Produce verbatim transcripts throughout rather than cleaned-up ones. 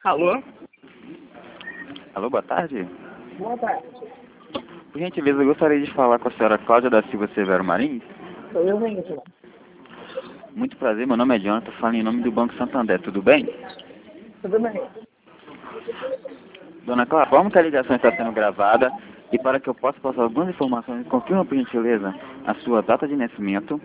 Alô? Alô, boa tarde. Boa tarde. Por gentileza, eu gostaria de falar com a senhora Cláudia da Silva Severo Marins. Sou eu mesmo. Muito prazer, meu nome é Jonathan, falo em nome do Banco Santander, tudo bem? Tudo bem? Dona Cláudia, como que a ligação está sendo gravada e para que eu possa passar algumas informações, confirma por gentileza a sua data de nascimento,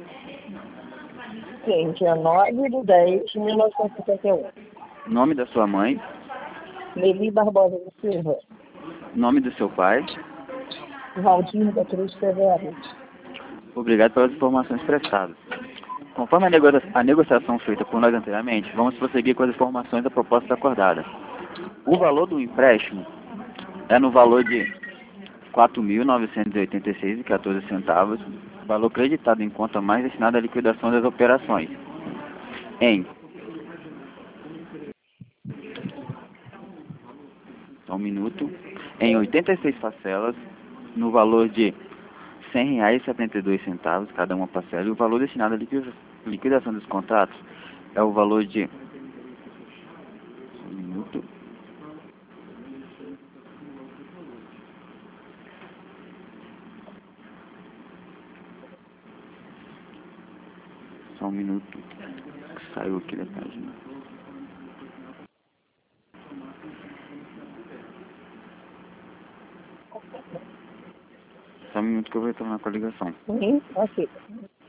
Sim, dia nove de dez de mil novecentos e cinquenta e um. nome da sua mãe, Levi Barbosa da Silva. nome do seu pai. Valdir da Cruz Severo. Obrigado pelas informações prestadas. Conforme a, negocia a negociação feita por nós anteriormente, vamos prosseguir com as informações da proposta acordada. O valor do empréstimo é no valor de quatro mil novecentos e oitenta e seis reais e quatorze centavos, valor creditado em conta mais destinado à liquidação das operações, em só um minuto, em oitenta e seis parcelas, no valor de cem reais e setenta e dois centavos cada uma parcela, e o valor destinado à liquida- liquidação dos contratos é o valor de um minuto, só um minuto, que saiu aqui da página. Só um minuto que eu vou retornar com a ligação. Sim, ok.